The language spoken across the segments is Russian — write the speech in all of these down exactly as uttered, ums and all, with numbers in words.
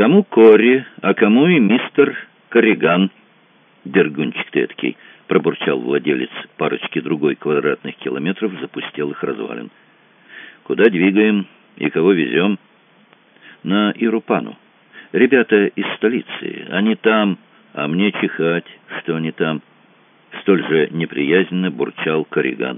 Кому Кори, а кому и мистер Корриган, дергунчик ты эткий, пробурчал владелец парочки другой квадратных километров запустелых развалин. Куда двигаем и кого везем? На Ирупану. Ребята из столицы, они там, а мне чихать, что они там. Столь же неприязненно бурчал Корриган.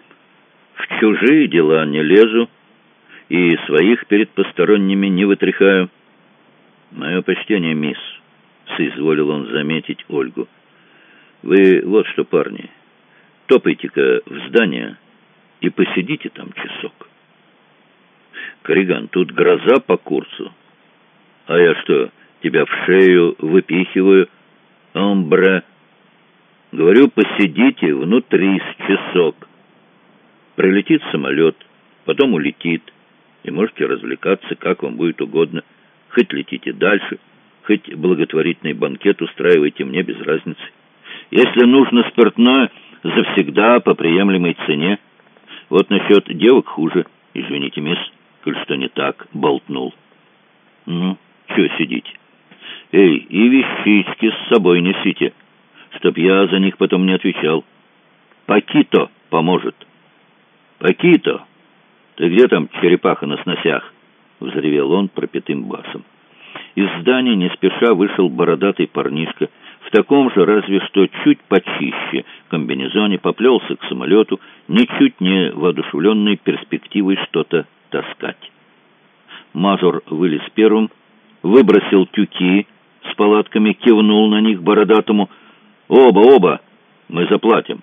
В чужие дела не лезу и своих перед посторонними не вытряхаю. Мое почтение, мисс, соизволил он заметить Ольгу. Вы вот что, парни, топайте-ка в здание и посидите там часок. Корриган, тут гроза по курсу. А я что, тебя в шею выпихиваю? Омбре. Говорю, посидите внутри с часок. Прилетит самолет, потом улетит, и можете развлекаться, как вам будет угодно. Хоть летите дальше, хоть благотворительный банкет устраивайте, мне без разницы. Если нужно спиртное, завсегда по приемлемой цене. Вот насчет девок хуже. Извините, мисс, коль что не так болтнул. Ну, что сидите? Эй, и вещички с собой несите, чтоб я за них потом не отвечал. Пакито поможет. Пакито, ты где там, черепаха на сносях? Взревел он пропитым басом. Из здания не спеша вышел бородатый парнишка, в таком же, разве что чуть почище, комбинезоне, поплелся к самолету, ничуть не воодушевленный перспективой что-то таскать. Мазур вылез первым, выбросил тюки с палатками, кивнул на них бородатому. «Оба, оба! Мы заплатим!»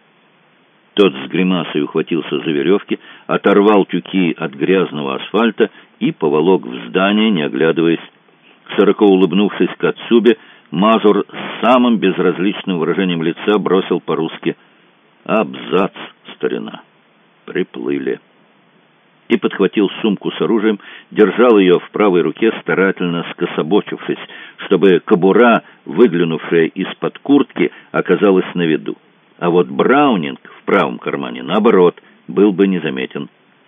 Тот с гримасой ухватился за веревки, оторвал тюки от грязного асфальта и поволок в здание, не оглядываясь. Широко улыбнувшись Кацубе, Мазур с самым безразличным выражением лица бросил по-русски: «Абзац, старина! Приплыли!» И подхватил сумку с оружием, держал ее в правой руке, старательно скособочившись, чтобы кобура, выглянувшая из-под куртки, оказалась на виду. А вот Браунинг в правом кармане, наоборот, был бы незаметен.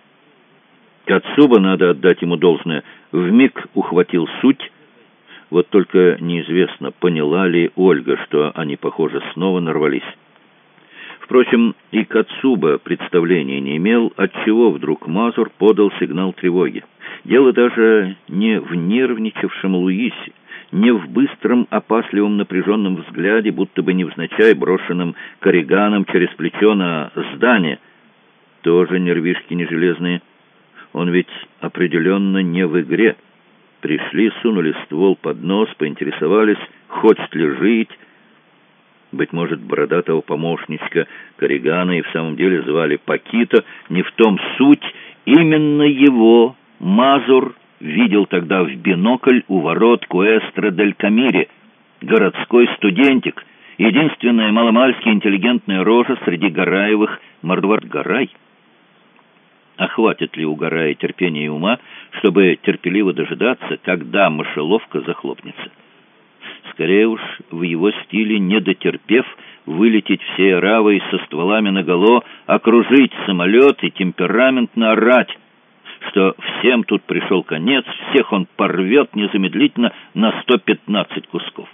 Кацуба, надо отдать ему должное, вмиг ухватил суть. Вот только неизвестно, поняла ли Ольга, что они, похоже, снова нарвались. Впрочем, и Кацуба представления не имел, отчего вдруг Мазур подал сигнал тревоги. Дело даже не в нервничавшем Луисе, не в быстром, опасливом, напряженном взгляде, будто бы невзначай брошенным Корриганом через плечо на здание. Тоже нервишки не железные. Он ведь определенно не в игре. Пришли, сунули ствол под нос, поинтересовались, хочет ли жить. Быть может, бородатого помощничка Корригана и в самом деле звали Пакито, не в том суть. Именно его Мазур видел тогда в бинокль у ворот Куэстро-дель-Камире. Городской студентик, единственная маломальски интеллигентная рожа среди Гараевых мордвард-гарай. А хватит ли у Гарая терпения и ума, чтобы терпеливо дожидаться, когда мышеловка захлопнется? Скорее уж, в его стиле, не дотерпев, вылететь всей оравой со стволами наголо, окружить самолет и темпераментно орать, что всем тут пришел конец, всех он порвет незамедлительно на сто пятнадцать кусков.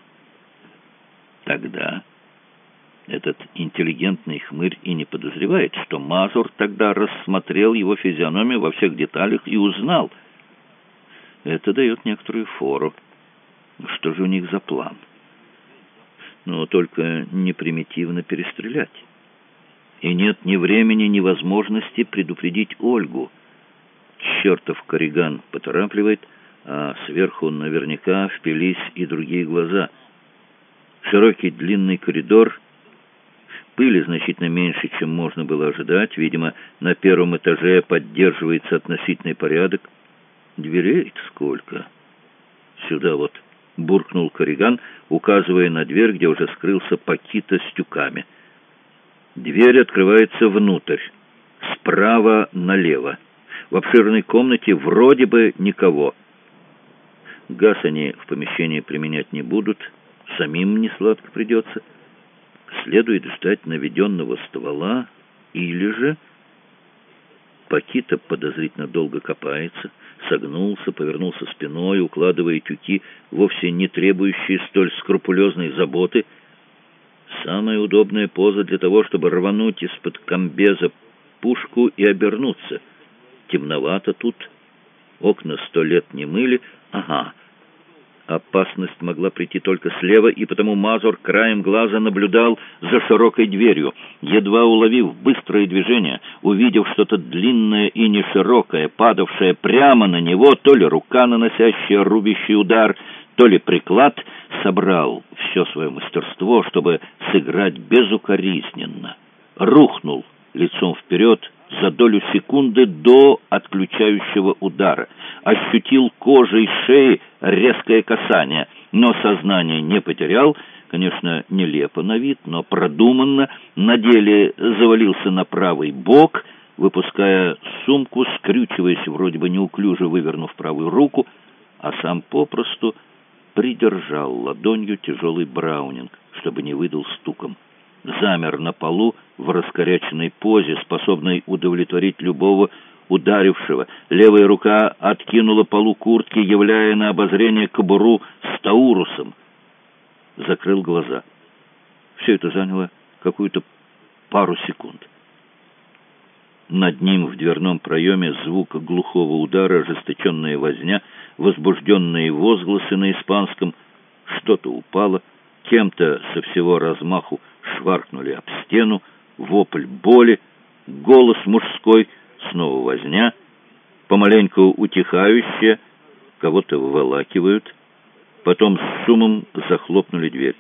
Тогда этот интеллигентный хмырь и не подозревает, что Мазур тогда рассмотрел его физиономию во всех деталях и узнал. Это дает некоторую фору. Что же у них за план? Но только не примитивно перестрелять. И нет ни времени, ни возможности предупредить Ольгу. Чертов Корриган поторапливает, а сверху наверняка впились и другие глаза. Широкий длинный коридор, пыли значительно меньше, чем можно было ожидать. Видимо, на первом этаже поддерживается относительный порядок. Дверей сколько? Сюда вот, буркнул Корриган, указывая на дверь, где уже скрылся Пакито с тюками. Дверь открывается внутрь, справа налево. В обширной комнате вроде бы никого. Газ они в помещении применять не будут, самим несладко придется. Следует ждать наведенного ствола, или же... Пакито подозрительно долго копается, согнулся, повернулся спиной, укладывая тюки, вовсе не требующие столь скрупулезной заботы. Самая удобная поза для того, чтобы рвануть из-под комбеза пушку и обернуться. Темновато тут, окна сто лет не мыли. Ага, опасность могла прийти только слева, и потому Мазур краем глаза наблюдал за широкой дверью. Едва уловив быстрое движение, увидев что-то длинное и не широкое, падавшее прямо на него, то ли рука, наносящая рубящий удар, то ли приклад, собрал все свое мастерство, чтобы сыграть безукоризненно. Рухнул лицом вперед за долю секунды до отключающего удара. Ощутил кожей шеи резкое касание, но сознание не потерял. Конечно, нелепо на вид, но продуманно. На деле завалился на правый бок, выпуская сумку, скрючиваясь, вроде бы неуклюже вывернув правую руку, а сам попросту придержал ладонью тяжелый браунинг, чтобы не выдал стуком. Замер на полу в раскоряченной позе, способной удовлетворить любого ударившего. Левая рука откинула полу куртки, являя на обозрение кобуру с таурусом. Закрыл глаза. Все это заняло какую-то пару секунд. Над ним в дверном проеме звук глухого удара, ожесточенная возня, возбужденные возгласы на испанском. Что-то упало, кем-то со всего размаху шваркнули об стену, вопль боли, голос мужской, снова возня, помаленьку утихающая, кого-то выволакивают, потом с шумом захлопнули дверь.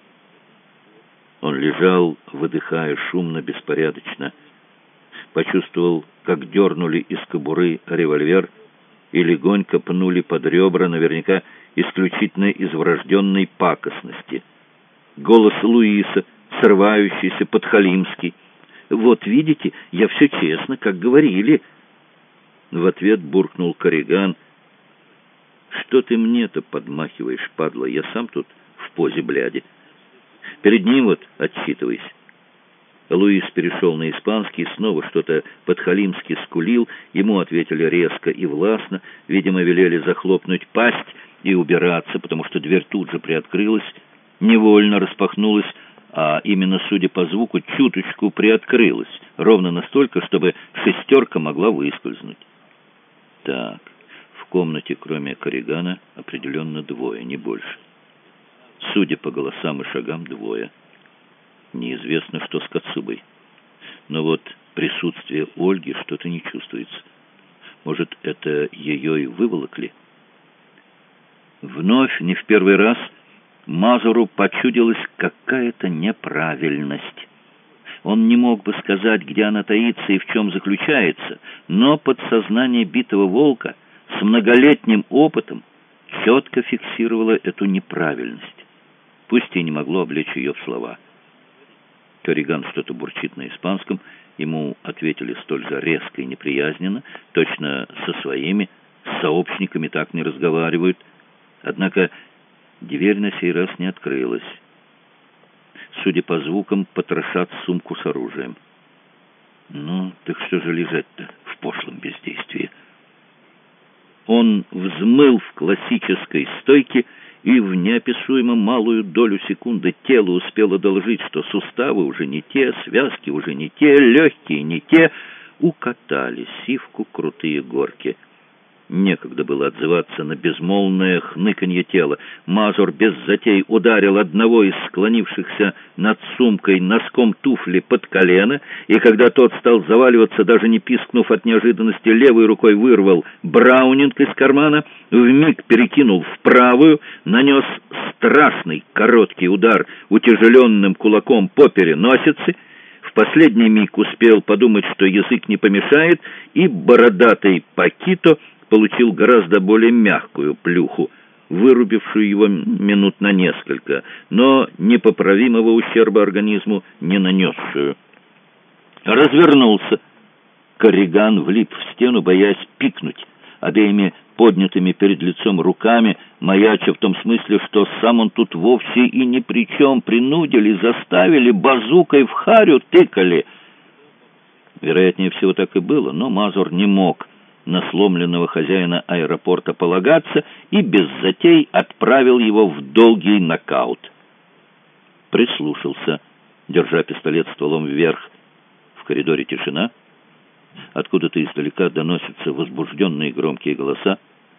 Он лежал, выдыхая шумно, беспорядочно. Почувствовал, как дернули из кобуры револьвер и легонько пнули под ребра, наверняка исключительно из врожденной пакостности. Голос Луиса, срывающийся, подхалимский. «Вот видите, я все честно, как говорили». В ответ буркнул Корриган. «Что ты мне-то подмахиваешь, падла? Я сам тут в позе бляди. Перед ним вот отчитывайся». Луис перешел на испанский, снова что-то подхалимски скулил. Ему ответили резко и властно. Видимо, велели захлопнуть пасть и убираться, потому что дверь тут же приоткрылась, невольно распахнулась, а именно, судя по звуку, чуточку приоткрылась, ровно настолько, чтобы шестерка могла выскользнуть. Так, в комнате, кроме Корригана, определенно двое, не больше. Судя по голосам и шагам, двое. Неизвестно, что с Кацубой. Но вот присутствие Ольги что-то не чувствуется. Может, это ее и выволокли? Вновь, не в первый раз, Мазуру почудилась какая-то неправильность. Он не мог бы сказать, где она таится и в чем заключается, но подсознание битого волка с многолетним опытом четко фиксировало эту неправильность. Пусть и не могло облечь ее в слова. Корриган что-то бурчит на испанском, ему ответили столь же резко и неприязненно, точно со своими сообщниками так не разговаривают. Однако дверь на сей раз не открылась. Судя по звукам, потрошат сумку с оружием. Ну, так что же лежать-то в пошлом бездействии? Он взмыл в классической стойке, и в неописуемо малую долю секунды тело успело доложить, что суставы уже не те, связки уже не те, легкие не те, укатали сивку крутые горки. Некогда было отзываться на безмолвное хныканье тела. Мазур без затей ударил одного из склонившихся над сумкой носком туфли под колено, и когда тот стал заваливаться, даже не пискнув от неожиданности, левой рукой вырвал браунинг из кармана, вмиг перекинул в правую, нанес страшный короткий удар утяжеленным кулаком по переносице. В последний миг успел подумать, что язык не помешает, и бородатый Пакито получил гораздо более мягкую плюху, вырубившую его минут на несколько, но непоправимого ущерба организму не нанесшую. Развернулся. Корриган влип в стену, боясь пикнуть, обеими поднятыми перед лицом руками, маяча в том смысле, что сам он тут вовсе и ни при чем, принудили, заставили, базукой в харю тыкали. Вероятнее всего так и было, но Мазур не мог на сломленного хозяина аэропорта полагаться и без затей отправил его в долгий нокаут. Прислушался, держа пистолет стволом вверх. В коридоре тишина. Откуда-то издалека доносятся возбужденные громкие голоса.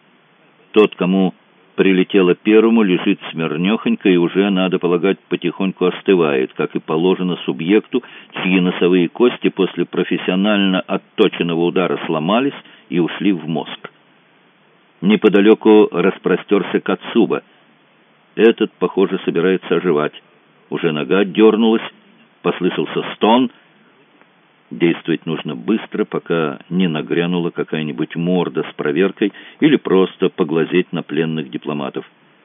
Тот, кому прилетело первому, лежит смирнёхонько и уже, надо полагать, потихоньку остывает, как и положено субъекту, чьи носовые кости после профессионально отточенного удара сломались и ушли в мозг. Неподалеку распростерся Кацуба. Этот, похоже, собирается оживать. Уже нога дернулась, послышался стон. Действовать нужно быстро, пока не нагрянула какая-нибудь морда с проверкой или просто поглазеть на пленных дипломатов.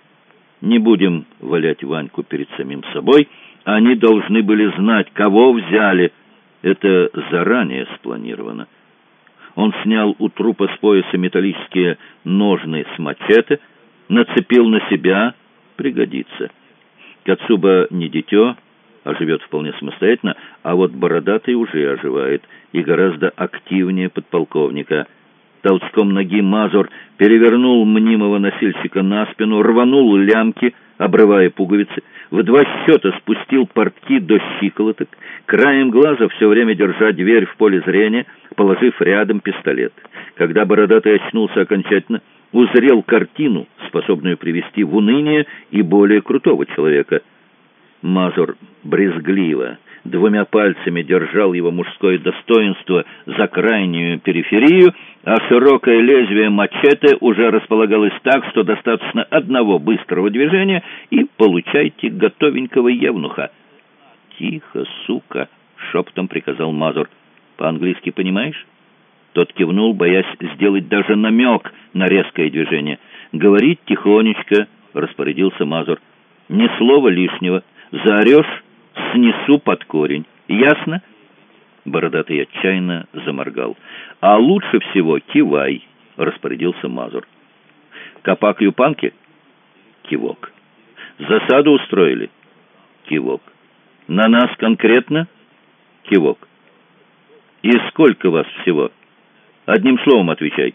Не будем валять Ваньку перед самим собой. Они должны были знать, кого взяли. Это заранее спланировано. Он снял у трупа с пояса металлические ножны с мачете, нацепил на себя, пригодится. Кацуба не дитё, а живет вполне самостоятельно, а вот бородатый уже оживает, и гораздо активнее подполковника. Толчком ноги Мазур перевернул мнимого носильщика на спину, рванул лямки, обрывая пуговицы, в два счета спустил портки до щиколоток, краем глаза все время держа дверь в поле зрения, положив рядом пистолет. Когда бородатый очнулся окончательно, узрел картину, способную привести в уныние и более крутого человека. Мазур брезгливо двумя пальцами держал его мужское достоинство за крайнюю периферию, а широкое лезвие мачете уже располагалось так, что достаточно одного быстрого движения, и получайте готовенького евнуха. «Тихо, сука!» — шепотом приказал Мазур. «По-английски понимаешь?» Тот кивнул, боясь сделать даже намек на резкое движение. «Говорить тихонечко», — распорядился Мазур. «Ни слова лишнего. Заорешь — снесу под корень. Ясно?» Бородатый отчаянно заморгал. «А лучше всего кивай», — распорядился Мазур. «Копак юпанки?» Кивок. «Засаду устроили?» Кивок. «На нас конкретно?» Кивок. «И сколько вас всего? Одним словом отвечай».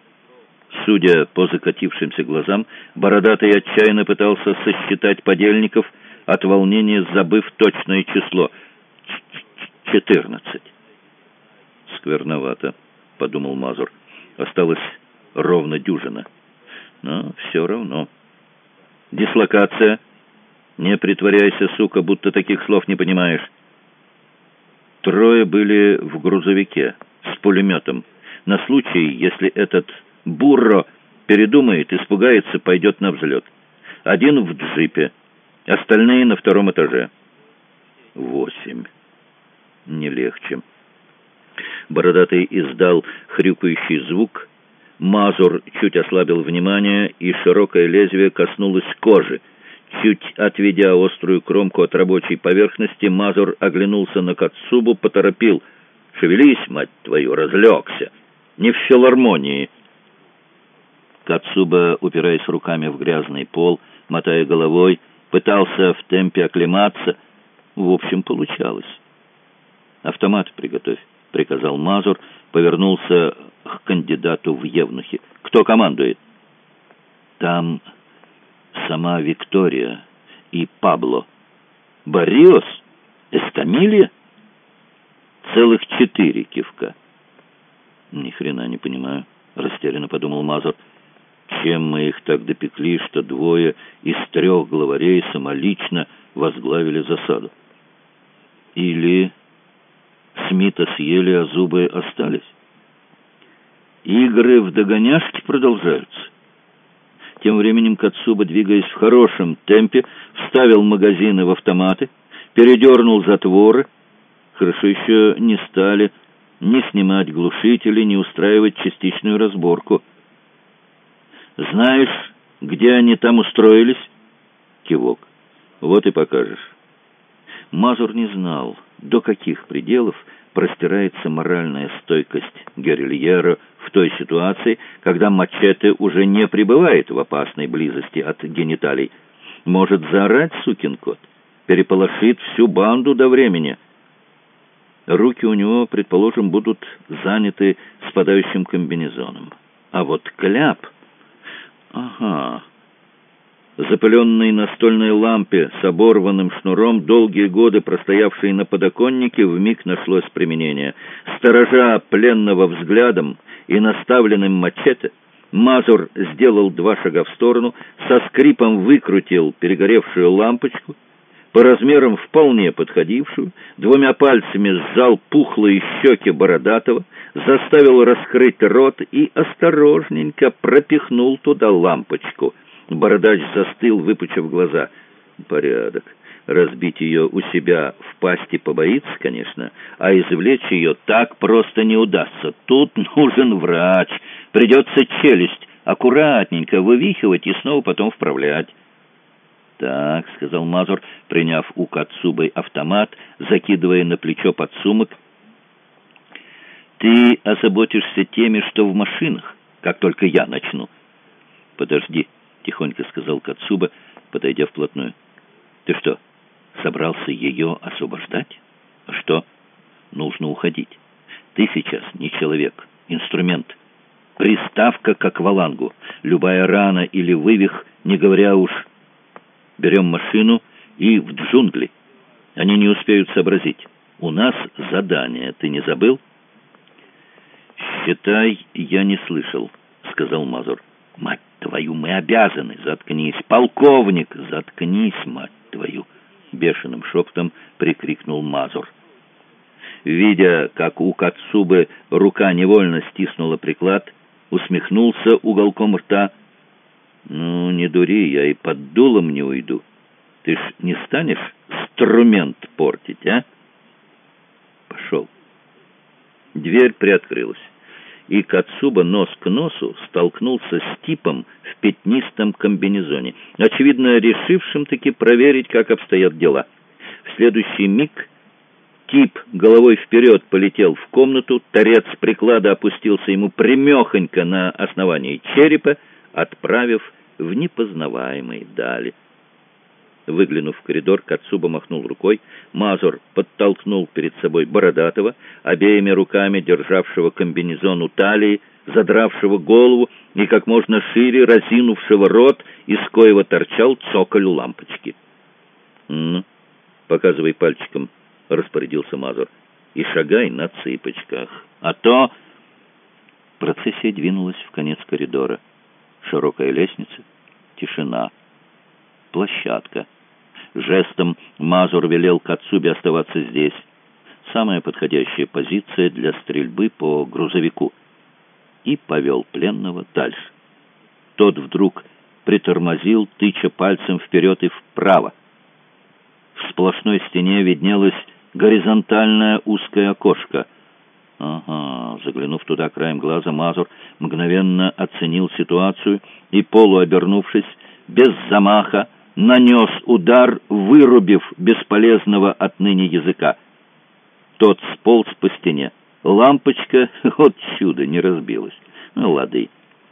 Судя по закатившимся глазам, бородатый отчаянно пытался сосчитать подельников, от волнения забыв точное число. «Четырнадцать». «Скверновато», — подумал Мазур. «Осталось ровно дюжина. Но все равно». «Дислокация. Не притворяйся, сука, будто таких слов не понимаешь». Трое были в грузовике с пулеметом. На случай, если этот бурро передумает, испугается, пойдет на взлет. Один в джипе. Остальные на втором этаже. Восемь. Не легче. Бородатый издал хрюкающий звук. Мазур чуть ослабил внимание, и широкое лезвие коснулось кожи. Чуть отведя острую кромку от рабочей поверхности, Мазур оглянулся на Кацубу, поторопил. «Шевелись, мать твою, разлегся! Не в филармонии!» Кацуба, упираясь руками в грязный пол, мотая головой, пытался в темпе оклематься. В общем, получалось. «Автомат приготовь», — приказал Мазур, повернулся к кандидату в евнухи. «Кто командует?» «Там сама Виктория и Пабло». «Барриос? Эскамилья?» «Целых четыре кивка». «Ни хрена не понимаю», — растерянно подумал Мазур. «Чем мы их так допекли, что двое из трех главарей самолично возглавили засаду? Или Смита съели, а зубы остались? Игры в догоняшки продолжаются». Тем временем Кацуба, двигаясь в хорошем темпе, вставил магазины в автоматы, передернул затворы. Хорошо еще не стали ни снимать глушители, ни устраивать частичную разборку. «Знаешь, где они там устроились?» Кивок. «Вот и покажешь». Мазур не знал, до каких пределов простирается моральная стойкость Герильера в той ситуации, когда мачете уже не пребывает в опасной близости от гениталий. Может заорать сукин кот, переполошит всю банду до времени. Руки у него, предположим, будут заняты спадающим комбинезоном. А вот кляп... Ага... Запыленной настольной лампе с оборванным шнуром, долгие годы простоявшей на подоконнике, вмиг нашлось применение. Сторожа пленного взглядом и наставленным мачете, Мазур сделал два шага в сторону, со скрипом выкрутил перегоревшую лампочку, по размерам вполне подходившую, двумя пальцами сжал пухлые щеки Бородатого, заставил раскрыть рот и осторожненько пропихнул туда лампочку. Бородач застыл, выпучив глаза. Порядок. Разбить ее у себя в пасти побоится, конечно, а извлечь ее так просто не удастся. Тут нужен врач. Придется челюсть аккуратненько вывихивать и снова потом вправлять. «Так», — сказал Мазур, приняв у Кацубы автомат, закидывая на плечо подсумок. «Ты озаботишься теми, что в машинах, как только я начну». «Подожди», — тихонько сказал Кацуба, подойдя вплотную. «Ты что, собрался ее освобождать? А что? Нужно уходить. Ты сейчас не человек, инструмент. Приставка к аквалангу. Любая рана или вывих, не говоря уж. Берем машину и в джунгли. Они не успеют сообразить. У нас задание. Ты не забыл?» «Считай, я не слышал», — сказал Мазур. «Мать твою, мы обязаны! Заткнись! Полковник! Заткнись, мать твою!» Бешеным шепотом прикрикнул Мазур. Видя, как у Кацубы рука невольно стиснула приклад, усмехнулся уголком рта. «Ну, не дури, я и под дулом не уйду. Ты ж не станешь инструмент портить, а?» «Пошел». Дверь приоткрылась, и Кацуба нос к носу столкнулся с типом в пятнистом комбинезоне, очевидно, решившим-таки проверить, как обстоят дела. В следующий миг тип головой вперед полетел в комнату, торец приклада опустился ему прямехонько на основании черепа, отправив в непознаваемые дали. Выглянув в коридор, Кацуба махнул рукой. Мазур подтолкнул перед собой Бородатого, обеими руками державшего комбинезон у талии, задравшего голову и как можно шире разинувшего рот, из коего торчал цоколь лампочки. «Ну, показывай пальчиком», — распорядился Мазур, — «и шагай на цыпочках. А то...» Процессия двинулась в конец коридора. Широкая лестница, тишина. Площадка. Жестом Мазур велел Кацубе оставаться здесь. Самая подходящая позиция для стрельбы по грузовику. И повел пленного дальше. Тот вдруг притормозил, тыча пальцем вперед и вправо. В сплошной стене виднелось горизонтальное узкое окошко. Ага, заглянув туда краем глаза, Мазур мгновенно оценил ситуацию и, полуобернувшись, без замаха, нанес удар, вырубив бесполезного отныне языка. Тот сполз по стене. Лампочка, вот чудо, не разбилась. Ну, лады.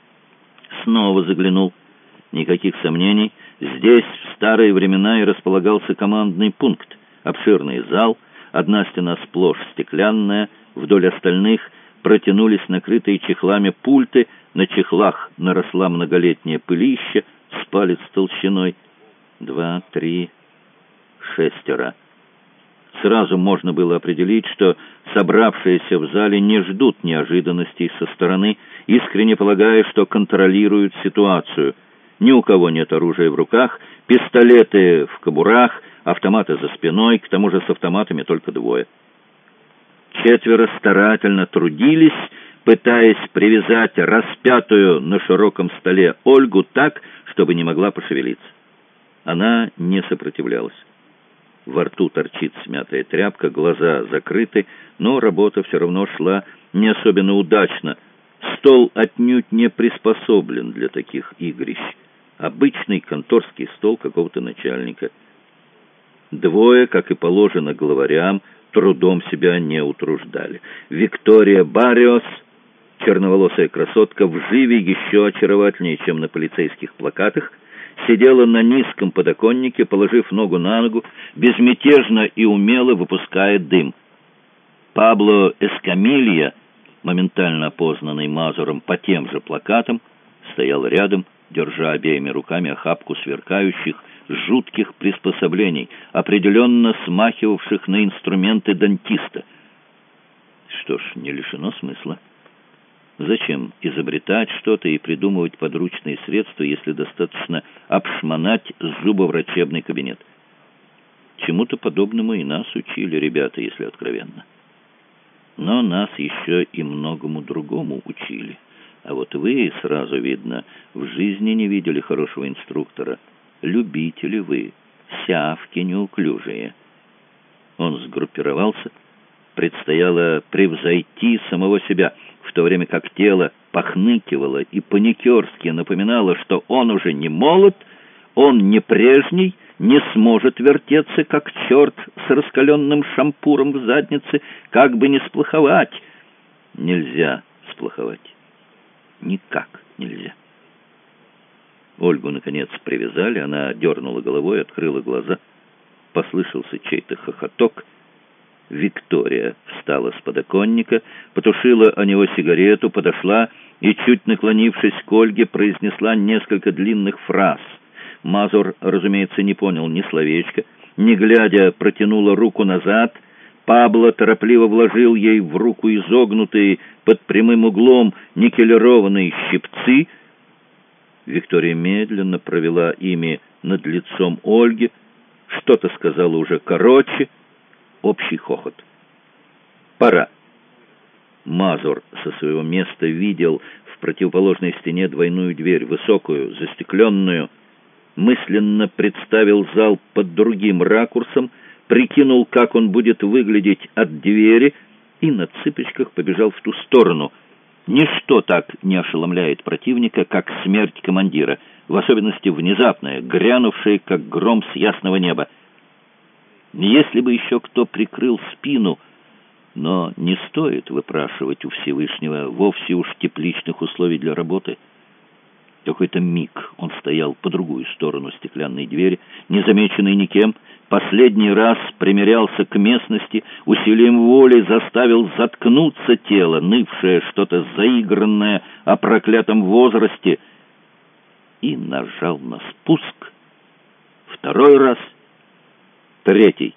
Снова заглянул. Никаких сомнений. Здесь в старые времена и располагался командный пункт. Обширный зал, одна стена сплошь стеклянная, вдоль остальных протянулись накрытые чехлами пульты, на чехлах наросла многолетняя пылища с палец толщиной. Два, три, шестеро. Сразу можно было определить, что собравшиеся в зале не ждут неожиданностей со стороны, искренне полагая, что контролируют ситуацию. Ни у кого нет оружия в руках, пистолеты в кобурах, автоматы за спиной, к тому же с автоматами только двое. Четверо старательно трудились, пытаясь привязать распятую на широком столе Ольгу так, чтобы не могла пошевелиться. Она не сопротивлялась. Во рту торчит смятая тряпка, глаза закрыты, но работа все равно шла не особенно удачно. Стол отнюдь не приспособлен для таких игрищ. Обычный конторский стол какого-то начальника. Двое, как и положено главарям, трудом себя не утруждали. Виктория Барриос, черноволосая красотка, в живе еще очаровательнее, чем на полицейских плакатах, сидела на низком подоконнике, положив ногу на ногу, безмятежно и умело выпуская дым. Пабло Эскамилья, моментально опознанный Мазуром по тем же плакатам, стоял рядом, держа обеими руками охапку сверкающих, жутких приспособлений, определенно смахивавших на инструменты дантиста. Что ж, не лишено смысла. Зачем изобретать что-то и придумывать подручные средства, если достаточно обшмонать зубоврачебный кабинет? Чему-то подобному и нас учили ребята, если откровенно. Но нас еще и многому другому учили. А вот вы, сразу видно, в жизни не видели хорошего инструктора. Любители вы, сявки неуклюжие. Он сгруппировался. Предстояло превзойти самого себя, в то время как тело похныкивало и паникерски напоминало, что он уже не молод, он не прежний, не сможет вертеться, как черт с раскаленным шампуром в заднице, как бы не сплоховать. Нельзя сплоховать. Никак нельзя. Ольгу, наконец, привязали, она дернула головой, открыла глаза. Послышался чей-то хохоток. Виктория встала с подоконника, потушила о него сигарету, подошла и, чуть наклонившись к Ольге, произнесла несколько длинных фраз. Мазур, разумеется, не понял ни словечка, не глядя, протянула руку назад. Пабло торопливо вложил ей в руку изогнутые под прямым углом никелированные щипцы. Виктория медленно провела ими над лицом Ольги, что-то сказала уже короче. Общий хохот. «Пора». Мазур со своего места видел в противоположной стене двойную дверь, высокую, застекленную. Мысленно представил зал под другим ракурсом, прикинул, как он будет выглядеть от двери, и на цыпочках побежал в ту сторону. Ничто так не ошеломляет противника, как смерть командира, в особенности внезапная, грянувшая, как гром с ясного неба. Если бы еще кто прикрыл спину, но не стоит выпрашивать у Всевышнего вовсе уж тепличных условий для работы. Какой-то миг он стоял по другую сторону стеклянной двери, незамеченный никем, последний раз примерялся к местности, усилием воли заставил заткнуться тело, нывшее что-то заигранное о проклятом возрасте, и нажал на спуск. Второй раз. Третий.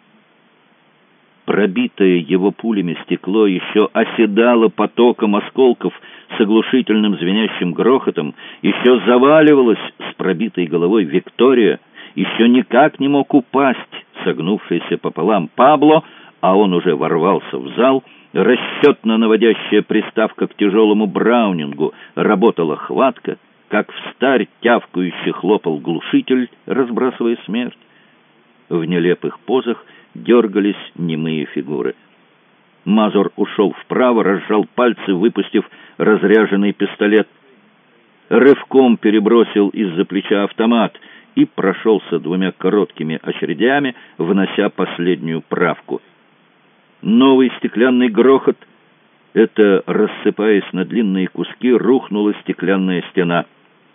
Пробитое его пулями стекло еще оседало потоком осколков с оглушительным звенящим грохотом, еще заваливалась с пробитой головой Виктория, еще никак не мог упасть согнувшийся пополам Пабло, а он уже ворвался в зал. Расчетно наводящая приставка к тяжелому браунингу работала хватка, как встарь тявкающе хлопал глушитель, разбрасывая смерть. В нелепых позах дергались немые фигуры. Мазур ушел вправо, разжал пальцы, выпустив разряженный пистолет. Рывком перебросил из-за плеча автомат и прошелся двумя короткими очередями, внося последнюю правку. Новый стеклянный грохот. Это, рассыпаясь на длинные куски, рухнула стеклянная стена.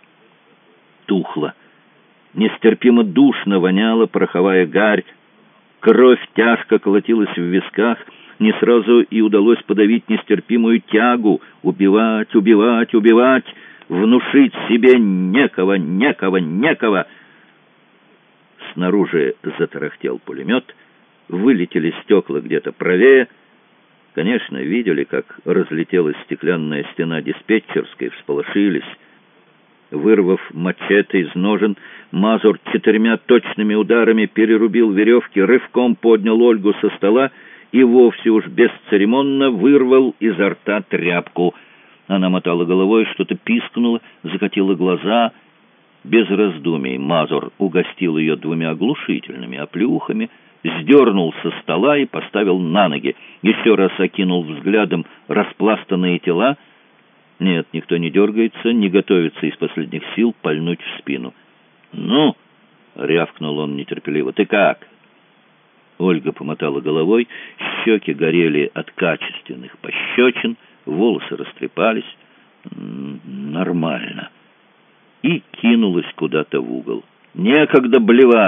Тухло. Нестерпимо душно воняла пороховая гарь. Кровь тяжко колотилась в висках. Не сразу и удалось подавить нестерпимую тягу. Убивать, убивать, убивать. Внушить себе некого, некого, некого. Снаружи затарахтел пулемет. Вылетели стекла где-то правее. Конечно, видели, как разлетелась стеклянная стена диспетчерской, всполошились. Вырвав мачете из ножен, Мазур четырьмя точными ударами перерубил веревки, рывком поднял Ольгу со стола и вовсе уж бесцеремонно вырвал изо рта тряпку. Она мотала головой, что-то пискнула, закатила глаза. Без раздумий Мазур угостил ее двумя оглушительными оплеухами, сдернул со стола и поставил на ноги. Еще раз окинул взглядом распластанные тела. Нет, никто не дергается, не готовится из последних сил пальнуть в спину. «Ну!» — рявкнул он нетерпеливо. «Ты как?» Ольга помотала головой, щеки горели от качественных пощечин, волосы растрепались. «Нормально». И кинулась куда-то в угол. «Некогда блевать!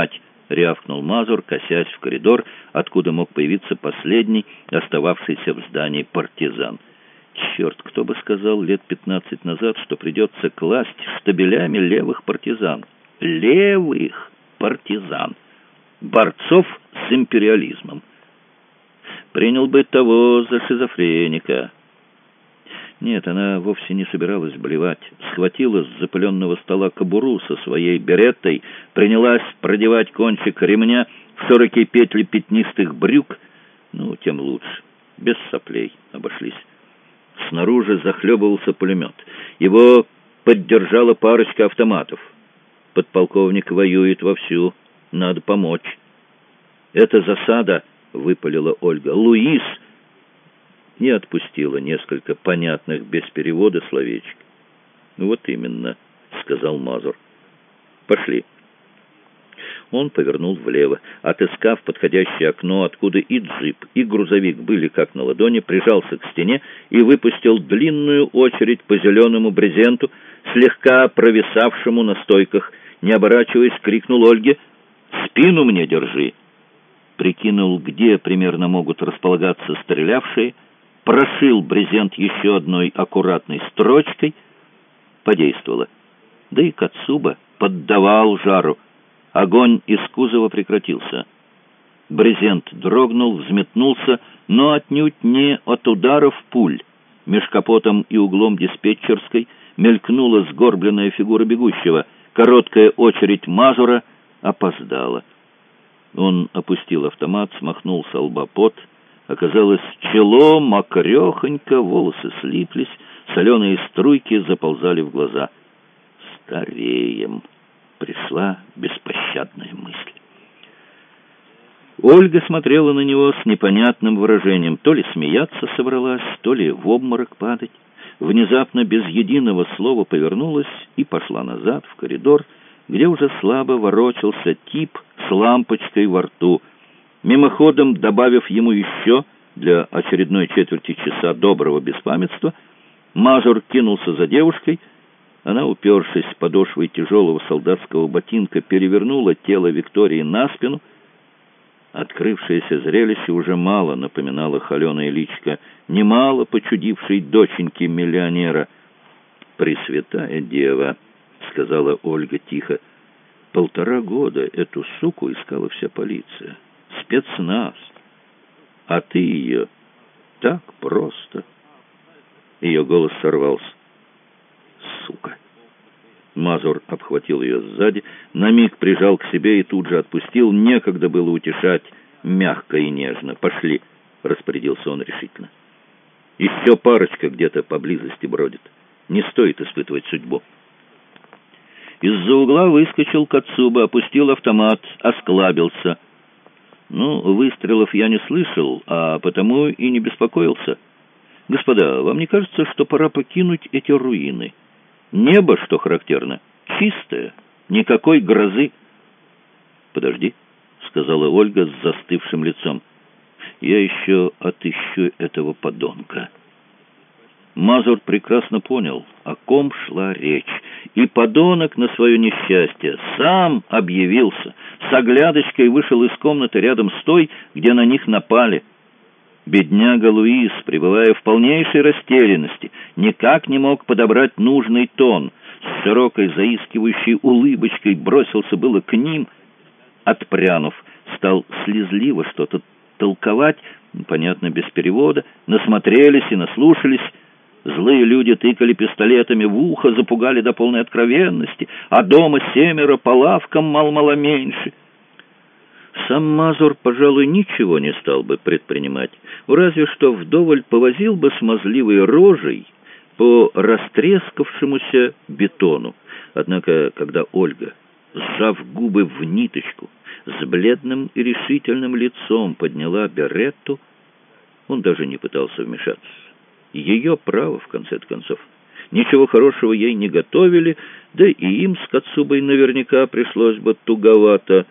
— рявкнул Мазур, косясь в коридор, откуда мог появиться последний, остававшийся в здании партизан. Черт, кто бы сказал лет пятнадцать назад, что придется класть штабелями левых партизан. Левых партизан. Борцов с империализмом. Принял бы того за шизофреника. Нет, она вовсе не собиралась блевать. Схватила с запыленного стола кобуру со своей береттой, принялась продевать кончик ремня в широкие петли пятнистых брюк. Ну, тем лучше. Без соплей обошлись. Снаружи захлебывался пулемет. Его поддержала парочка автоматов. Подполковник воюет вовсю. Надо помочь. «Это засада», — выпалила Ольга. «Луис!» И отпустила несколько понятных без перевода словечек. «Вот именно», — сказал Мазур. «Пошли». Он повернул влево. Отыскав подходящее окно, откуда и джип, и грузовик были как на ладони, прижался к стене и выпустил длинную очередь по зеленому брезенту, слегка провисавшему на стойках. Не оборачиваясь, крикнул Ольге: «Спину мне держи!» Прикинул, где примерно могут располагаться стрелявшие, прошил брезент еще одной аккуратной строчкой. Подействовало. Да и Кацуба поддавал жару. Огонь из кузова прекратился. Брезент дрогнул, взметнулся, но отнюдь не от ударов пуль. Меж капотом и углом диспетчерской мелькнула сгорбленная фигура бегущего. Короткая очередь Мазура опоздала. Он опустил автомат, смахнул со лба пот. Оказалось, чело мокрехонько, волосы слиплись, соленые струйки заползали в глаза. «Стареем!» — пришла беспощадная мысль. Ольга смотрела на него с непонятным выражением. То ли смеяться собралась, то ли в обморок падать. Внезапно, без единого слова, повернулась и пошла назад, в коридор, где уже слабо ворочался тип с лампочкой во рту. Мимоходом, добавив ему еще для очередной четверти часа доброго беспамятства, Мазур кинулся за девушкой. Она, упершись подошвой тяжелого солдатского ботинка, перевернула тело Виктории на спину. Открывшееся зрелище уже мало напоминало холеное личико, немало почудившей доченьки миллионера. «Пресвятая дева», — сказала Ольга тихо, — «полтора года эту суку искала вся полиция, спецназ, а ты ее так просто». Ее голос сорвался. «Сука!» Мазур обхватил ее сзади, на миг прижал к себе и тут же отпустил. Некогда было утешать мягко и нежно. «Пошли», — распорядился он решительно. «Еще парочка где-то поблизости бродит. Не стоит испытывать судьбу». Из-за угла выскочил Кацуба, опустил автомат, осклабился. «Ну, выстрелов я не слышал, а потому и не беспокоился. Господа, вам не кажется, что пора покинуть эти руины? Небо, что характерно, чистое, никакой грозы». «Подожди», — сказала Ольга с застывшим лицом. «Я еще отыщу этого подонка». Мазур прекрасно понял, о ком шла речь. И подонок на свое несчастье сам объявился. С оглядочкой вышел из комнаты рядом с той, где на них напали. Бедняга Луис, пребывая в полнейшей растерянности, никак не мог подобрать нужный тон. С широкой заискивающей улыбочкой бросился было к ним. Отпрянув, стал слезливо что-то толковать, понятно, без перевода. Насмотрелись и наслушались. Злые люди тыкали пистолетами в ухо, запугали до полной откровенности, а дома семеро по лавкам мал-мало меньше. Сам Мазур, пожалуй, ничего не стал бы предпринимать, разве что вдоволь повозил бы смазливой рожей по растрескавшемуся бетону. Однако, когда Ольга, сжав губы в ниточку, с бледным и решительным лицом подняла беретту, он даже не пытался вмешаться. Ее право, в конце концов. Ничего хорошего ей не готовили, да и им с Кацубой наверняка пришлось бы туговато.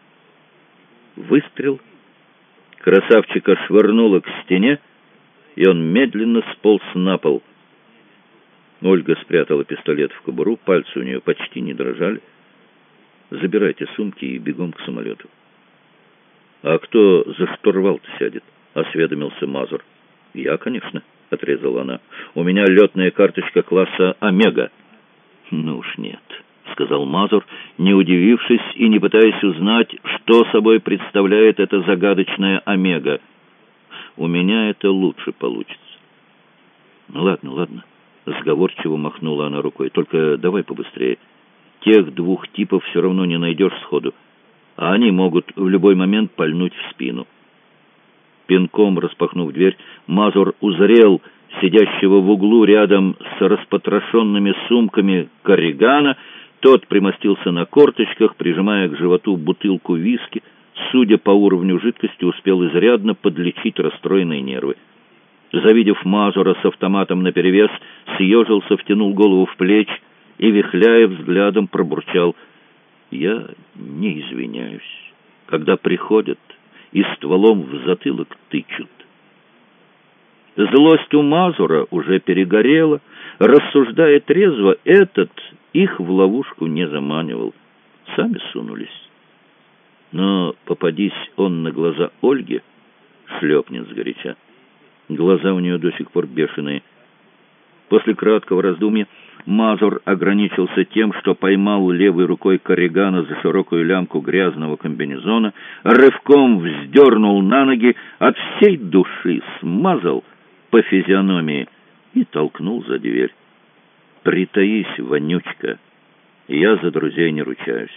Выстрел. Красавчика швырнуло к стене, и он медленно сполз на пол. Ольга спрятала пистолет в кобуру, пальцы у нее почти не дрожали. Забирайте сумки и бегом к самолету. «А кто за штурвал-то сядет?» — осведомился Мазур. «Я, конечно», — отрезала она. «У меня летная карточка класса «Омега». «Ну уж нет», — сказал Мазур, не удивившись и не пытаясь узнать, что собой представляет эта загадочная «Омега». «У меня это лучше получится». «Ну ладно, ладно», — сговорчиво махнула она рукой. «Только давай побыстрее. Тех двух типов все равно не найдешь сходу, а они могут в любой момент пальнуть в спину». Пинком распахнув дверь, Мазур узрел сидящего в углу рядом с распотрошенными сумками Корригана. Тот примостился на корточках, прижимая к животу бутылку виски. Судя по уровню жидкости, успел изрядно подлечить расстроенные нервы. Завидев Мазура с автоматом наперевес, съежился, втянул голову в плечи и, вихляя взглядом, пробурчал: «Я не извиняюсь. Когда приходят и стволом в затылок тычут». Злость у Мазура уже перегорела. Рассуждая трезво, этот их в ловушку не заманивал. Сами сунулись. Но попадись он на глаза Ольге, шлепнет сгоряча. Глаза у нее до сих пор бешеные. После краткого раздумья Мазур ограничился тем, что поймал левой рукой Корригана за широкую лямку грязного комбинезона, рывком вздернул на ноги, от всей души смазал по физиономии и толкнул за дверь. «Притаись, вонючка, я за друзей не ручаюсь».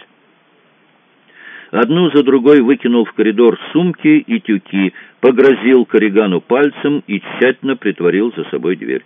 Одну за другой выкинул в коридор сумки и тюки, погрозил Корригану пальцем и тщательно притворил за собой дверь.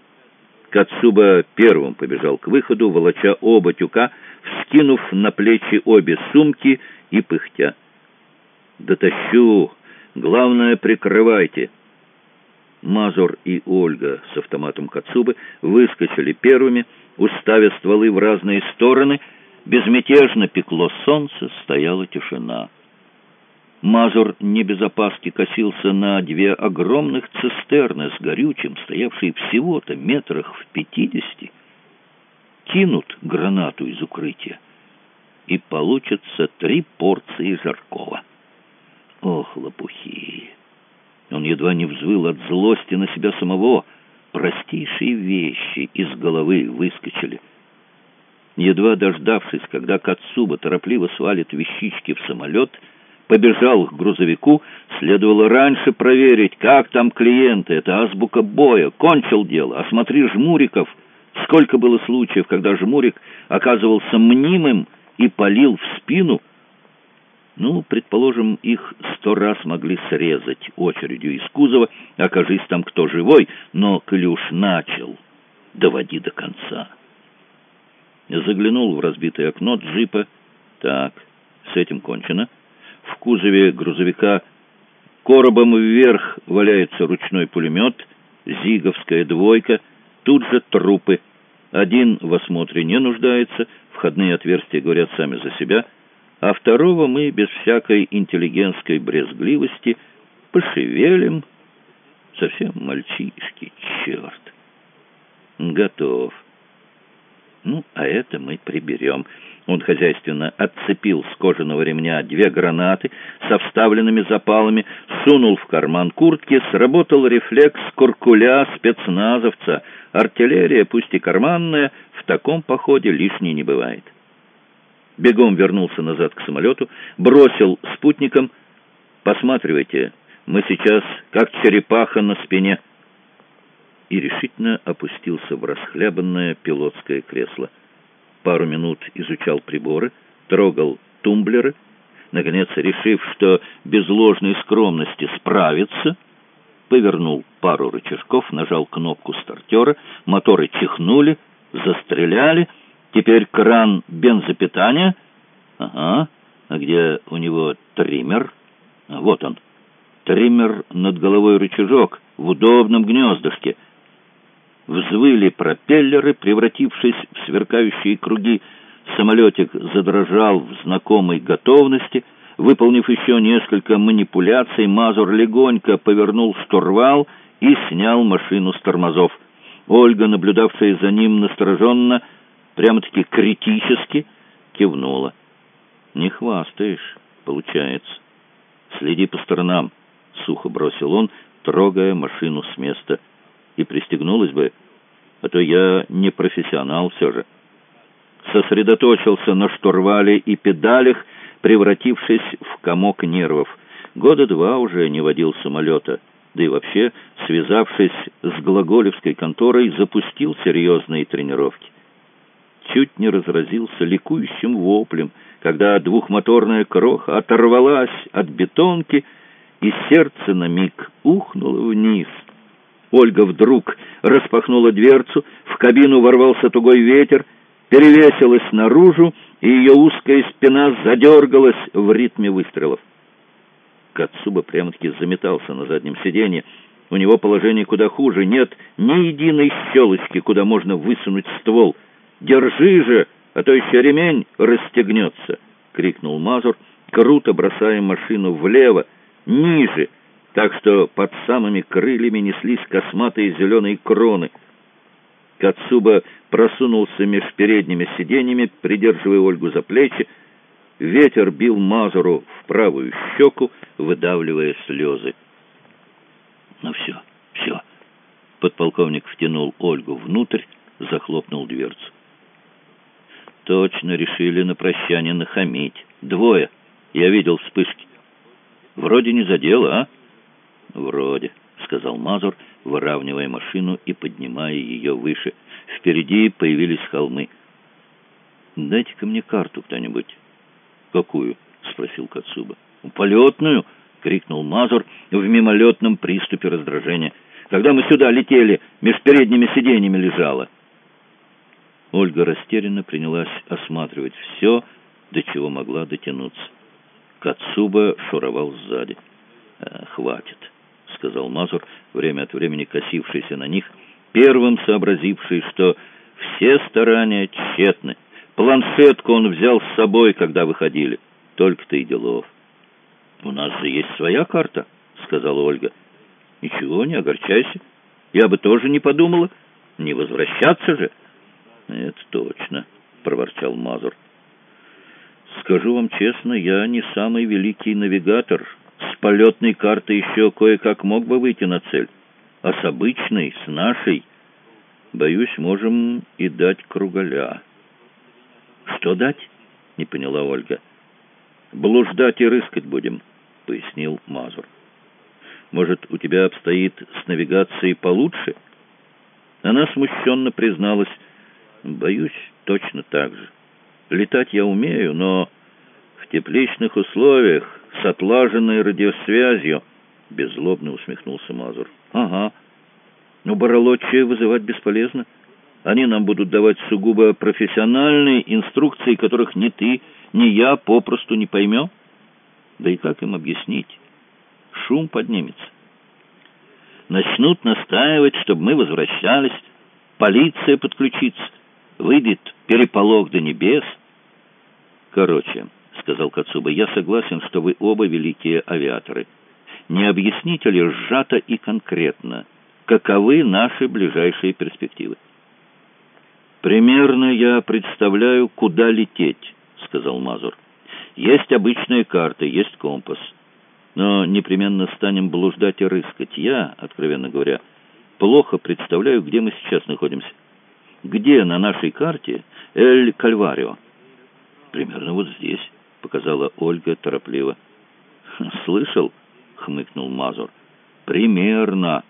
Кацуба первым побежал к выходу, волоча оба тюка, вскинув на плечи обе сумки и пыхтя. «Дотащу! Главное, прикрывайте!» Мазур и Ольга с автоматом Кацубы выскочили первыми, уставя стволы в разные стороны. Безмятежно пекло солнце, стояла тишина. Мазур не без опаски косился на две огромных цистерны с горючим, стоявшие всего-то метрах в пятидесяти. Кинут гранату из укрытия, и получится три порции жаркого. Ох, лопухи! Он едва не взвыл от злости на себя самого. Простейшие вещи из головы выскочили. Едва дождавшись, когда Кацуба торопливо свалит вещички в самолет, побежал к грузовику. Следовало раньше проверить, как там клиенты. Это азбука боя. Кончил дело. Осмотри жмуриков. Сколько было случаев, когда жмурик оказывался мнимым и палил в спину. Ну, предположим, их сто раз могли срезать очередью из кузова, окажись там кто живой, но коли уж начал, доводи до конца. Заглянул в разбитое окно джипа. Так, с этим кончено. В кузове грузовика коробом вверх валяется ручной пулемет, зиговская двойка, тут же трупы. Один в осмотре не нуждается, входные отверстия говорят сами за себя, а второго мы без всякой интеллигентской брезгливости пошевелим. Совсем мальчишки, черт. Готов. Ну, а это мы приберем. Он хозяйственно отцепил с кожаного ремня две гранаты со вставленными запалами, сунул в карман куртки. Сработал рефлекс куркуля спецназовца. Артиллерия, пусть и карманная, в таком походе лишней не бывает. Бегом вернулся назад к самолету, бросил спутникам: «Посматривайте, мы сейчас как черепаха на спине», и решительно опустился в расхлябанное пилотское кресло. Пару минут изучал приборы, трогал тумблеры. Наконец, решив, что без ложной скромности справится, повернул пару рычажков, нажал кнопку стартера, моторы чихнули, застреляли. Теперь кран бензопитания. Ага, а где у него триммер? А вот он. Триммер над головой, рычажок в удобном гнездышке. Взвыли пропеллеры, превратившись в сверкающие круги. Самолетик задрожал в знакомой готовности. Выполнив еще несколько манипуляций, Мазур легонько повернул штурвал и снял машину с тормозов. Ольга, наблюдавшая за ним настороженно, прямо-таки критически, кивнула. Не хвастаешь, получается. Следи по сторонам, сухо бросил он, трогая машину с места. И пристегнулась бы, а то я не профессионал все же. Сосредоточился на штурвале и педалях, превратившись в комок нервов. Года два уже не водил самолета, да и вообще, связавшись с глаголевской конторой, запустил серьезные тренировки. Чуть не разразился ликующим воплем, когда двухмоторная кроха оторвалась от бетонки, и сердце на миг ухнуло вниз. Ольга вдруг распахнула дверцу, в кабину ворвался тугой ветер, перевесилась наружу, и ее узкая спина задергалась в ритме выстрелов. Кацуба прямо-таки заметался на заднем сиденье. У него положение куда хуже. Нет ни единой щелочки, куда можно высунуть ствол. «Держи же, а то еще ремень расстегнется!» — крикнул Мазур, круто бросая машину влево, ниже, так что под самыми крыльями неслись косматые зеленые кроны. Кацуба просунулся меж передними сиденьями, придерживая Ольгу за плечи. Ветер бил Мазуру в правую щеку, выдавливая слезы. «Ну все, все!» Подполковник втянул Ольгу внутрь, захлопнул дверцу. «Точно решили на прощание нахамить. Двое. Я видел вспышки. Вроде не задело, а?» «Вроде», — сказал Мазур, выравнивая машину и поднимая ее выше. Впереди появились холмы. «Дайте-ка мне карту кто-нибудь». «Какую?» — спросил Кацуба. «Полетную!» — крикнул Мазур в мимолетном приступе раздражения. «Когда мы сюда летели, меж передними сиденьями лежала». Ольга растерянно принялась осматривать все, до чего могла дотянуться. Кацуба шуровал сзади. «А, «Хватит», — сказал Мазур, время от времени косившийся на них, первым сообразивший, что все старания тщетны. Планшетку он взял с собой, когда выходили. Только-то и делов. «У нас же есть своя карта», — сказала Ольга. «Ничего, не огорчайся. Я бы тоже не подумала. Не возвращаться же». «Это точно», — проворчал Мазур. «Скажу вам честно, я не самый великий навигатор. С полетной карты еще кое-как мог бы выйти на цель. А с обычной, с нашей, боюсь, можем и дать кругаля». «Что дать?» — не поняла Ольга. «Блуждать и рыскать будем», — пояснил Мазур. «Может, у тебя обстоит с навигацией получше?» Она смущенно призналась: «Боюсь, точно так же. Летать я умею, но в тепличных условиях, с отлаженной радиосвязью», — беззлобно усмехнулся Мазур. «Ага. Но баролочи вызывать бесполезно. Они нам будут давать сугубо профессиональные инструкции, которых ни ты, ни я попросту не поймем. Да и как им объяснить? Шум поднимется. Начнут настаивать, чтобы мы возвращались. Полиция подключится. Выйдет переполох до небес». «Короче», — сказал Кацуба, — «я согласен, что вы оба великие авиаторы. Не объясните ли сжато и конкретно, каковы наши ближайшие перспективы?» «Примерно я представляю, куда лететь», — сказал Мазур. «Есть обычные карты, есть компас. Но непременно станем блуждать и рыскать. Я, откровенно говоря, плохо представляю, где мы сейчас находимся. Где на нашей карте Эль-Кальварио?» «Примерно вот здесь», — показала Ольга торопливо. «Слышал?» — хмыкнул Мазур. «Примерно».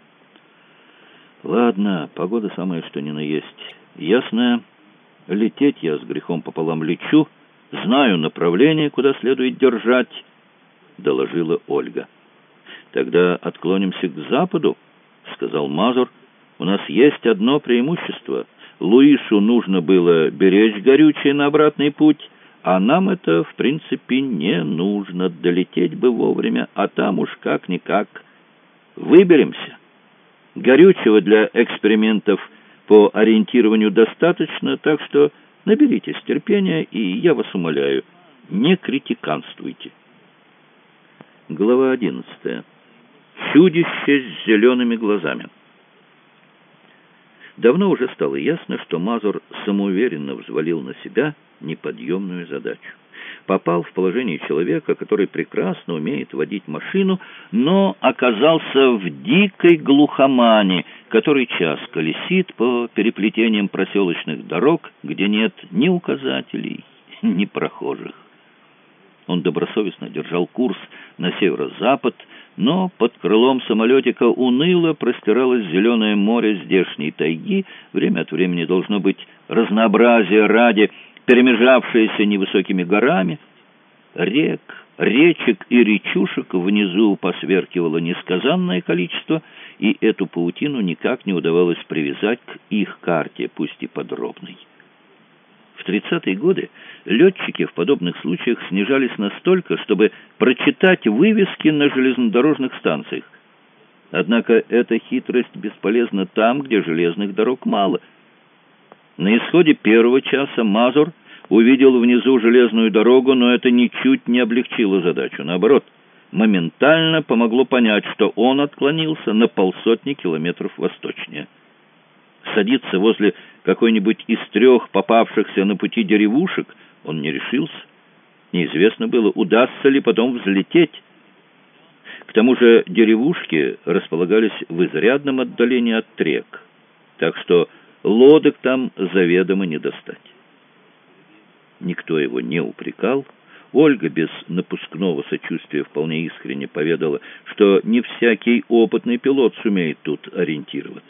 «Ладно, погода самая что ни на есть. Ясно. Лететь я с грехом пополам лечу. Знаю направление, куда следует держать», — доложила Ольга. «Тогда отклонимся к западу», — сказал Мазур. «У нас есть одно преимущество. Луишу нужно было беречь горючее на обратный путь, а нам это, в принципе, не нужно. Долететь бы вовремя, а там уж как-никак выберемся. Горючего для экспериментов по ориентированию достаточно, так что наберитесь терпения, и я вас умоляю, не критиканствуйте». Глава одиннадцатая. Чудище с зелеными глазами. Давно уже стало ясно, что Мазур самоуверенно взвалил на себя неподъемную задачу. попал в положение человека, который прекрасно умеет водить машину, но оказался в дикой глухомане, который час колесит по переплетениям проселочных дорог, где нет ни указателей, ни прохожих. Он добросовестно держал курс на северо-запад, но под крылом самолетика уныло простиралось зеленое море здешней тайги, время от времени должно быть разнообразие ради, перемежавшееся невысокими горами. Рек, речек и речушек внизу посверкивало несказанное количество, и эту паутину никак не удавалось привязать к их карте, пусть и подробной. В тридцатые годы летчики в подобных случаях снижались настолько, чтобы прочитать вывески на железнодорожных станциях. Однако эта хитрость бесполезна там, где железных дорог мало. На исходе первого часа Мазур увидел внизу железную дорогу, но это ничуть не облегчило задачу. Наоборот, моментально помогло понять, что он отклонился на полсотни километров восточнее. Садиться возле какой-нибудь из трех попавшихся на пути деревушек он не решился. Неизвестно было, удастся ли потом взлететь. К тому же деревушки располагались в изрядном отдалении от трек, так что лодок там заведомо не достать. Никто его не упрекал. Ольга без напускного сочувствия вполне искренне поведала, что не всякий опытный пилот сумеет тут ориентироваться.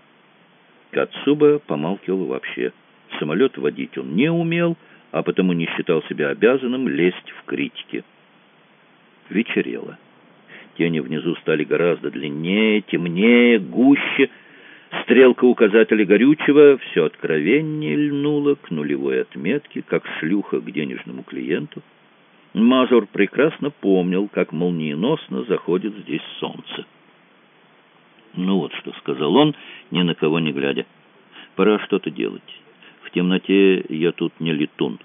Кацуба помалкивал вообще. Самолет водить он не умел, а потому не считал себя обязанным лезть в критики. Вечерело. Тени внизу стали гораздо длиннее, темнее, гуще. Стрелка указателя горючего все откровеннее льнула к нулевой отметке, как шлюха к денежному клиенту. Мазур прекрасно помнил, как молниеносно заходит здесь солнце. «Ну вот что», — сказал он, ни на кого не глядя. «Пора что-то делать. В темноте я тут не летун».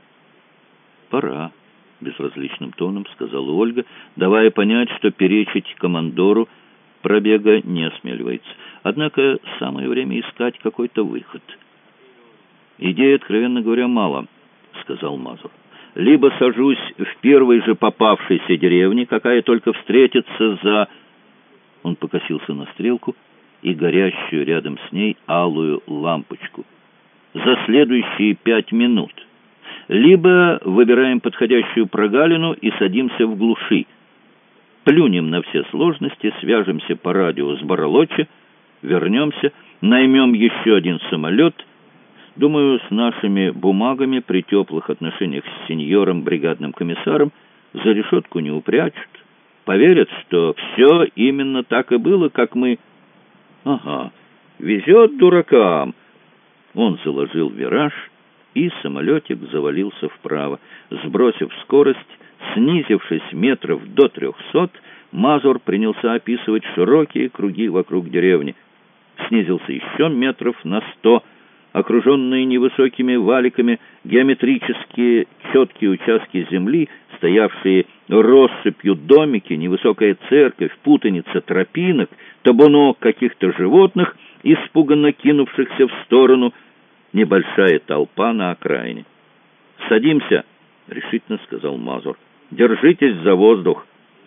«Пора», — безразличным тоном сказала Ольга, давая понять, что перечить командору пробега не осмеливается. Однако самое время искать какой-то выход. «Идей, откровенно говоря, мало», — сказал Мазур. «Либо сажусь в первой же попавшейся деревне, какая только встретится за...» Он покосился на стрелку и горящую рядом с ней алую лампочку. «За следующие пять минут. Либо выбираем подходящую прогалину и садимся в глуши. Плюнем на все сложности, свяжемся по радио с Баралочи, вернемся, наймем еще один самолет. Думаю, с нашими бумагами при теплых отношениях с сеньором, бригадным комиссаром, за решетку не упрячут. Поверят, что все именно так и было, как мы... Ага, везет дуракам!» Он заложил вираж, и самолетик завалился вправо. Сбросив скорость, снизившись метров до трехсот, Мазур принялся описывать широкие круги вокруг деревни. Снизился еще метров на сто. Окруженные невысокими валиками геометрические четкие участки земли, стоявшие россыпью домики, невысокая церковь, путаница тропинок, табунок каких-то животных, испуганно кинувшихся в сторону, небольшая толпа на окраине. «Садимся», — решительно сказал Мазур. «Держитесь за воздух».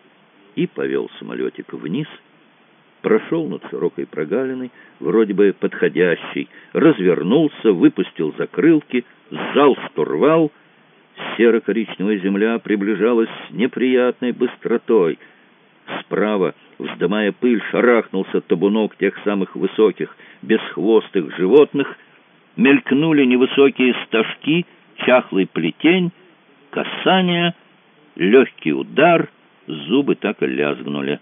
И повел самолетик вниз, прошел над широкой прогалиной, вроде бы подходящей, развернулся, выпустил закрылки, сжал штурвал. Серо-коричневая земля приближалась с неприятной быстротой. Справа, вздымая пыль, шарахнулся табунок тех самых высоких, бесхвостых животных. Мелькнули невысокие стажки, чахлый плетень, касание, легкий удар, зубы так и лязгнули.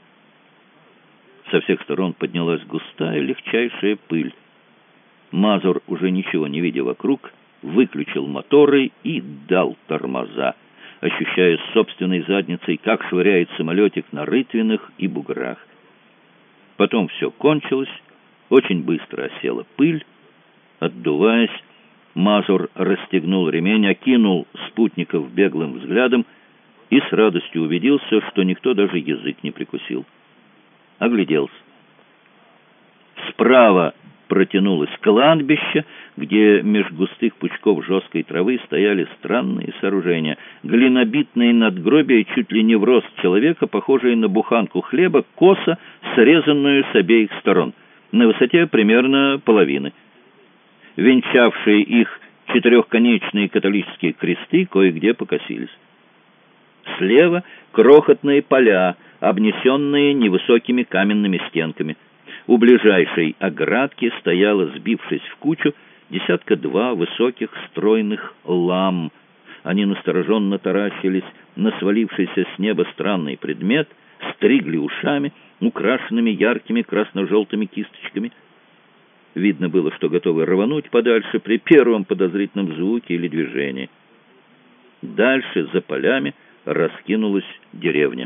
Со всех сторон поднялась густая, легчайшая пыль. Мазур, уже ничего не видя вокруг, выключил моторы и дал тормоза, ощущая собственной задницей, как швыряет самолетик на рытвинах и буграх. Потом все кончилось, очень быстро осела пыль. Отдуваясь, Мазур расстегнул ремень, окинул спутников беглым взглядом и с радостью убедился, что никто даже язык не прикусил. Огляделся. Справа протянулось кладбище, где меж густых пучков жесткой травы стояли странные сооружения, глинобитные надгробия чуть ли не в рост человека, похожие на буханку хлеба, косо срезанную с обеих сторон, на высоте примерно половины. Венчавшие их четырехконечные католические кресты кое-где покосились. Слева крохотные поля, обнесенные невысокими каменными стенками. У ближайшей оградки стояло, сбившись в кучу, десятка-два высоких стройных лам. Они настороженно таращились на свалившийся с неба странный предмет, стригли ушами, украшенными яркими красно-желтыми кисточками. Видно было, что готовы рвануть подальше при первом подозрительном звуке или движении. Дальше, за полями, раскинулась деревня.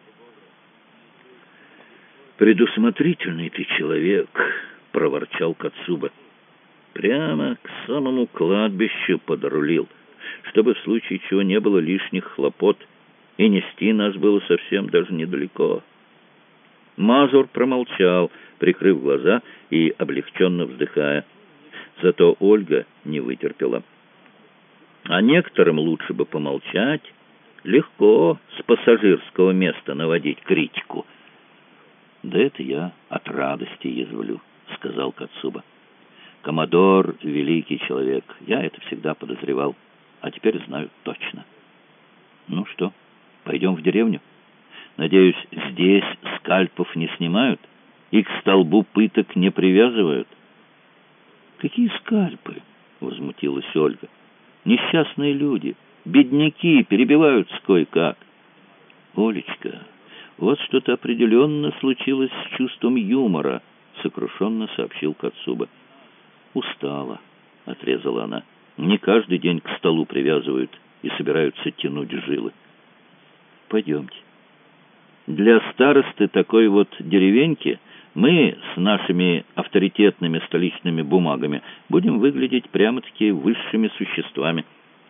«Предусмотрительный ты человек», — проворчал Кацуба. «Прямо к самому кладбищу подрулил, чтобы в случае чего не было лишних хлопот, и нести нас было совсем даже недалеко». Мазур промолчал, прикрыв глаза и облегченно вздыхая. Зато Ольга не вытерпела. «А некоторым лучше бы помолчать. Легко с пассажирского места наводить критику». «Да это я от радости язвлю», — сказал Кацуба. «Коммодор — великий человек. Я это всегда подозревал, а теперь знаю точно». «Ну что, пойдем в деревню? Надеюсь, здесь скальпов не снимают и к столбу пыток не привязывают?» «Какие скальпы?» — возмутилась Ольга. «Несчастные люди, бедняки, перебиваются кое-как». «Олечка, вот что-то определенно случилось с чувством юмора», — сокрушенно сообщил Кацуба. «Устала», — отрезала она. «Не каждый день к столу привязывают и собираются тянуть жилы. Пойдемте. Для старосты такой вот деревеньки мы с нашими авторитетными столичными бумагами будем выглядеть прямо-таки высшими существами».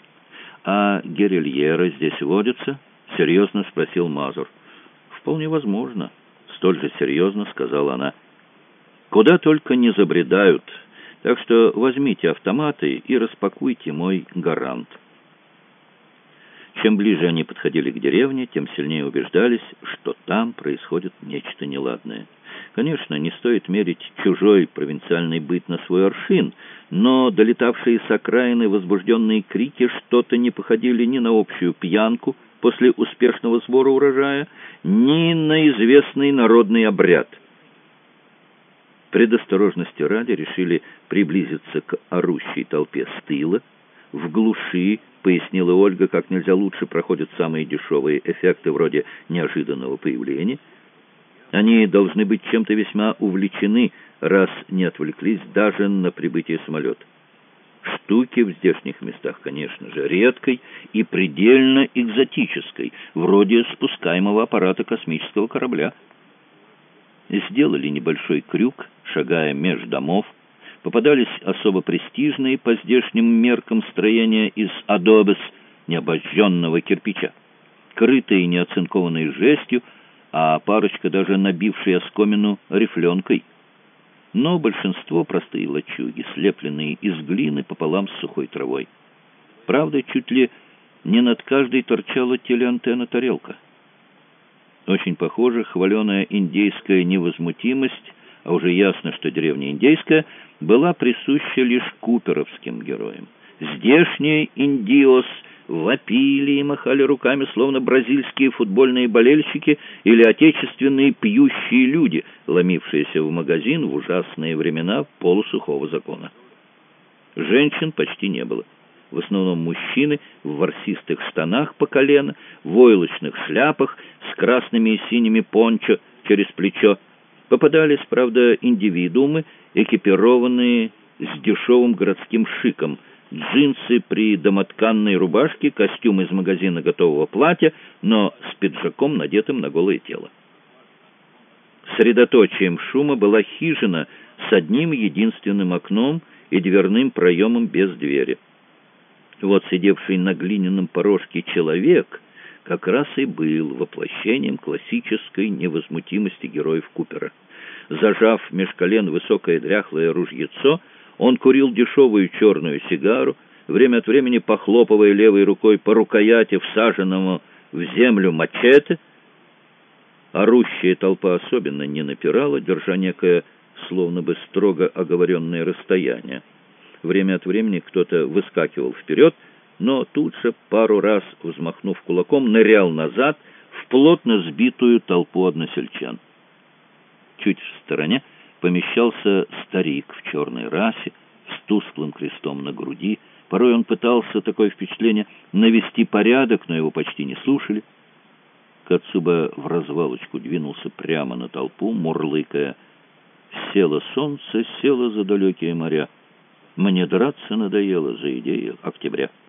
«А герильеры здесь водятся?» — серьезно спросил Мазур. «Вполне возможно», — столь же серьезно сказала она. «Куда только не забредают, так что возьмите автоматы и распакуйте мой гарант». Чем ближе они подходили к деревне, тем сильнее убеждались, что там происходит нечто неладное. Конечно, не стоит мерить чужой провинциальный быт на свой аршин, но долетавшие с окраины возбужденные крики что-то не походили ни на общую пьянку после успешного сбора урожая, ни на известный народный обряд. Предосторожности ради решили приблизиться к орущей толпе с тыла. В глуши, пояснила Ольга, как нельзя лучше проходят самые дешевые эффекты вроде неожиданного появления. Они должны быть чем-то весьма увлечены, раз не отвлеклись даже на прибытие самолета. Штуки в здешних местах, конечно же, редкой и предельно экзотической, вроде спускаемого аппарата космического корабля. Сделали небольшой крюк, шагая меж домов. Попадались особо престижные по здешним меркам строения из адобес, необожженного кирпича, крытые неоцинкованной жестью, а парочка даже набившие оскомину рифленкой. Но большинство простые лачуги, слепленные из глины пополам с сухой травой. Правда, чуть ли не над каждой торчала телеантенна-тарелка. Очень похоже, хваленая индейская невозмутимость, а уже ясно, что деревня индейская, была присуща лишь куперовским героям. Здешние индиос вопили и махали руками, словно бразильские футбольные болельщики или отечественные пьющие люди, ломившиеся в магазин в ужасные времена полусухого закона. Женщин почти не было. В основном мужчины в ворсистых штанах по колено, в войлочных шляпах с красными и синими пончо через плечо. Попадались, правда, индивидуумы, экипированные с дешевым городским шиком, джинсы при домотканной рубашке, костюм из магазина готового платья, но с пиджаком, надетым на голое тело. Средоточием шума была хижина с одним единственным окном и дверным проемом без двери. Вот сидевший на глиняном порожке человек как раз и был воплощением классической невозмутимости героев Купера. Зажав меж колен высокое дряхлое ружьецо, он курил дешевую черную сигару, время от времени похлопывая левой рукой по рукояти всаженному в землю мачете. Орущая толпа особенно не напирала, держа некое, словно бы строго оговоренное расстояние. Время от времени кто-то выскакивал вперед, но тут же, пару раз взмахнув кулаком, нырял назад в плотно сбитую толпу односельчан. Чуть в стороне помещался старик в черной рясе с тусклым крестом на груди. Порой он пытался, такое впечатление, навести порядок, но его почти не слушали. Кацуба в развалочку двинулся прямо на толпу, мурлыкая: «Село солнце, село за далекие моря. Мне драться надоело за идею октября».